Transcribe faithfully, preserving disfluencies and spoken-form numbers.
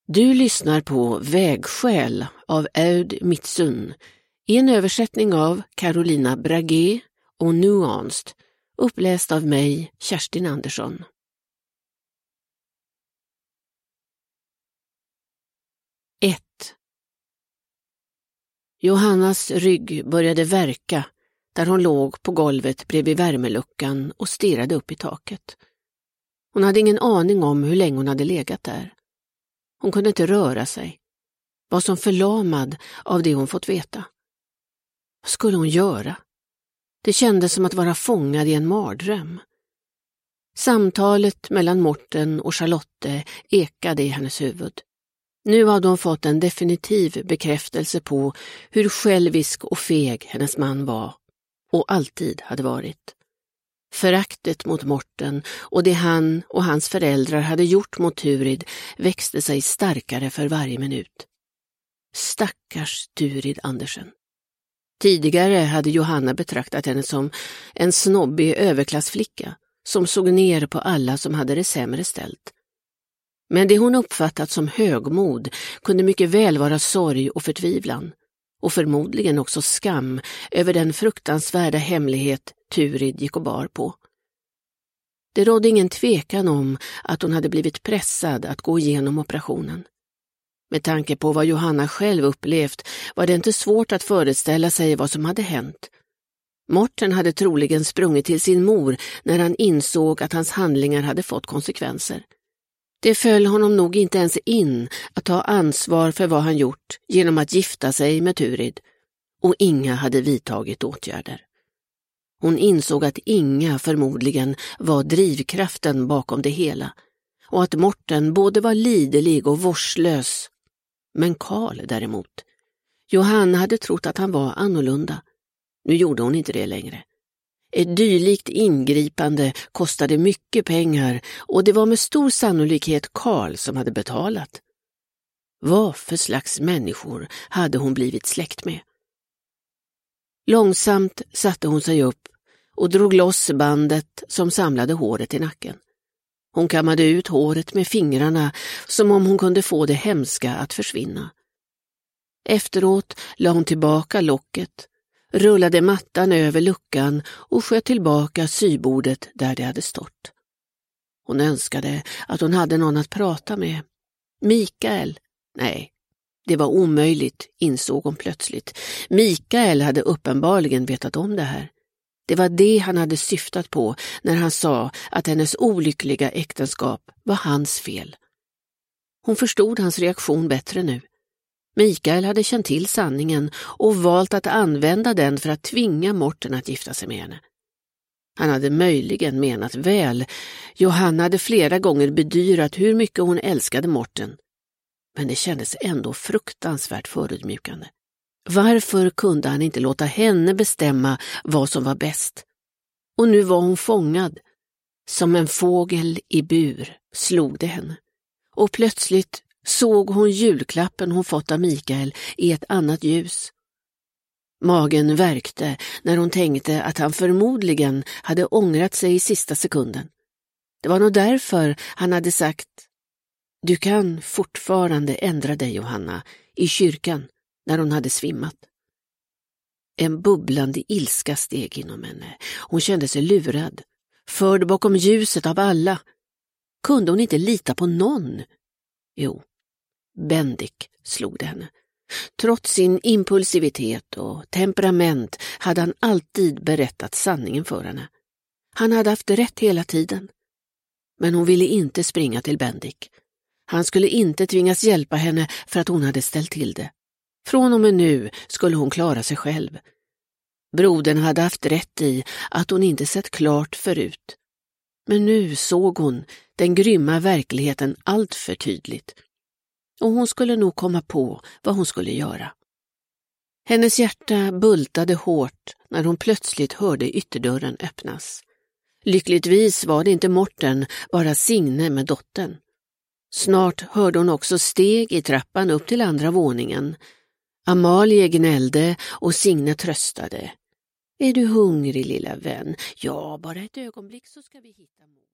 Du lyssnar på Vägskäl av Aud Mitsun i en översättning av Carolina Bragé och Nuanced, uppläst av mig, Kerstin Andersson. ett. Johannas rygg började värka där hon låg på golvet bredvid värmeluckan och stirrade upp i taket. Hon hade ingen aning om hur länge hon hade legat där. Hon kunde inte röra sig. Var som förlamad av det hon fått veta. Vad skulle hon göra? Det kändes som att vara fångad i en mardröm. Samtalet mellan Morten och Charlotte ekade i hennes huvud. Nu hade hon fått en definitiv bekräftelse på hur självisk och feg hennes man var och alltid hade varit. Föraktet mot Morten och det han och hans föräldrar hade gjort mot Turid växte sig starkare för varje minut. Stackars Turid Andersen. Tidigare hade Johanna betraktat henne som en snobbig överklassflicka som såg ner på alla som hade det sämre ställt. Men det hon uppfattat som högmod kunde mycket väl vara sorg och förtvivlan, och förmodligen också skam över den fruktansvärda hemlighet Turid gick och bar på. Det rådde ingen tvekan om att hon hade blivit pressad att gå igenom operationen. Med tanke på vad Johanna själv upplevt var det inte svårt att föreställa sig vad som hade hänt. Morten hade troligen sprungit till sin mor när han insåg att hans handlingar hade fått konsekvenser. Det föll honom nog inte ens in att ta ansvar för vad han gjort genom att gifta sig med Turid, och Inga hade vidtagit åtgärder. Hon insåg att Inga förmodligen var drivkraften bakom det hela och att Morten både var liderlig och vårdslös. Men Karl däremot, Johanna hade trott att han var annorlunda. Nu gjorde hon inte det längre. Ett dylikt ingripande kostade mycket pengar och det var med stor sannolikhet Karl som hade betalat. Vad för slags människor hade hon blivit släkt med? Långsamt satte hon sig upp och drog loss bandet som samlade håret i nacken. Hon kammade ut håret med fingrarna som om hon kunde få det hemska att försvinna. Efteråt la hon tillbaka locket, rullade mattan över luckan och sköt tillbaka sybordet där det hade stått. Hon önskade att hon hade någon att prata med. Mikael? Nej, det var omöjligt, insåg hon plötsligt. Mikael hade uppenbarligen vetat om det här. Det var det han hade syftat på när han sa att hennes olyckliga äktenskap var hans fel. Hon förstod hans reaktion bättre nu. Mikael hade känt till sanningen och valt att använda den för att tvinga Morten att gifta sig med henne. Han hade möjligen menat väl. Johanna hade flera gånger bedyrat hur mycket hon älskade Morten. Men det kändes ändå fruktansvärt förödmjukande. Varför kunde han inte låta henne bestämma vad som var bäst? Och nu var hon fångad. Som en fågel i bur slog det henne. Och plötsligt såg hon julklappen hon fått av Mikael i ett annat ljus. Magen värkte när hon tänkte att han förmodligen hade ångrat sig i sista sekunden. Det var nog därför han hade sagt: "Du kan fortfarande ändra dig, Johanna", i kyrkan när hon hade svimmat. En bubblande ilska steg inom henne. Hon kände sig lurad, förd bakom ljuset av alla. Kunde hon inte lita på någon? Jo, Bendik slog det henne. Trots sin impulsivitet och temperament hade han alltid berättat sanningen för henne. Han hade haft rätt hela tiden. Men hon ville inte springa till Bendik. Han skulle inte tvingas hjälpa henne för att hon hade ställt till det. Från och med nu skulle hon klara sig själv. Brodern hade haft rätt i att hon inte sett klart förut. Men nu såg hon den grymma verkligheten allt för tydligt. Och hon skulle nog komma på vad hon skulle göra. Hennes hjärta bultade hårt när hon plötsligt hörde ytterdörren öppnas. Lyckligtvis var det inte Morten, bara Signe med dottern. Snart hörde hon också steg i trappan upp till andra våningen. Amalie gnällde och Signe tröstade. "Är du hungrig, lilla vän? Ja, bara ett ögonblick så ska vi hitta mål."